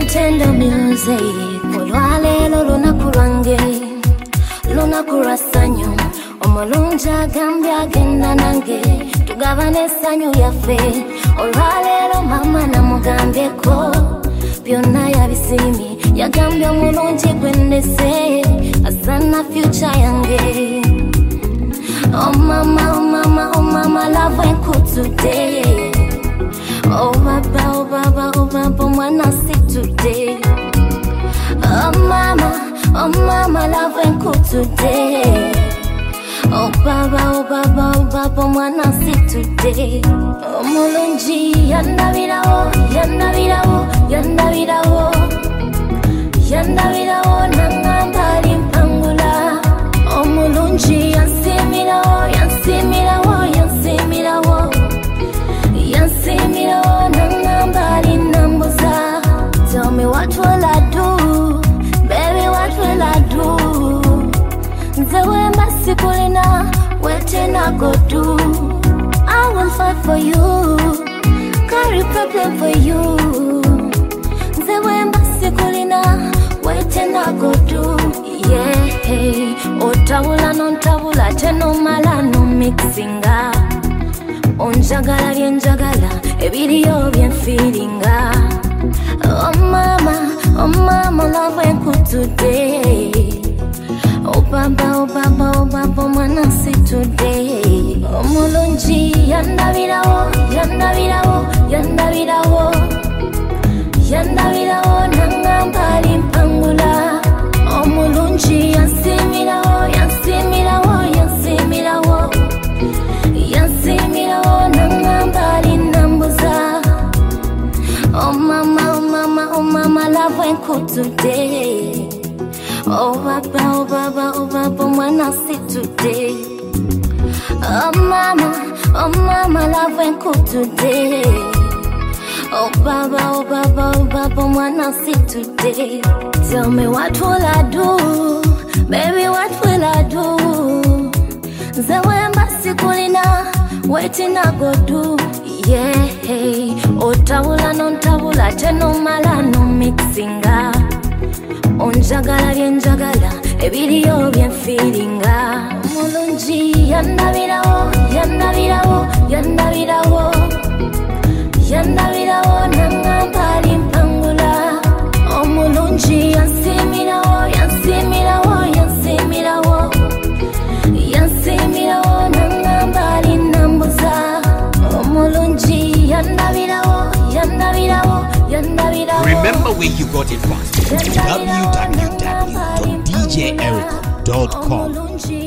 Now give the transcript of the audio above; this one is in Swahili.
Tender music, olwaleero lunaku lwange, lunaku lwa ssanyu, omulungi agambye agenda nange, tugabane essanyu lyaffe, olwaleero mama namugambyeko, byonna yabisiimye, yagambye omulungi gwe nnese, asana future yange. Oh mama, oh mama, oh mama, love enkutudde. Oh baba, oh baba, oh baba, mwana situdde. Oh mama, love enkutudde. Oh baba, mwana situdde. Omulungi yandabirawo, yandabirawo, yandabirawo, yandabirawo nangamba ali mpangula. Omulungi yansimirawo, yansimirawo, yansimirawo, yansimirawo nangamba ali nambuza. Tell me what will I do, baby, what will I do? Nze wemba sikulina, waiting I go do. I will fight for you, carry problem for you. Nze wemba sikulina, waiting I go do. Yeah, hey, otawula nontabula tenomala no mixinga. Onjagala byenjagala, ebiriyo byenfiringa. Oh mama, love enkutudde. Oh baba, mwana situdde. Omulungi yandabirawo, yandabirawo, yandabirawo, yandabirawo nangamba ali mpangula. Omulungi yansimirawo, yansimirawo, yansimirawo, yansimirawo nangamba ali nambuza. Oh mama, love enkutudde. Oh baba, mwana situdde. Oh mama, love enkutudde. Oh baba, mwana situdde. Tell me what will I do, baby, what will I do? Nze wemba sikulina, waiting I go do. Yeah, hey, otawula nontabula tenomala no mixinga. Onjagala byenjagala, ebiriyo byenfiringa. Omulungi yandabirawo, yandabirawo, yandabirawo, yandabirawo nangamba ali mpangula. Omulungi yansimirawo, yansimirawo, yansimirawo, yansimirawo nangamba ali nambuza. Omulungi yandabirawo, yandabirawo, yandabirawo. Remember where you got it from. www.djericom.com.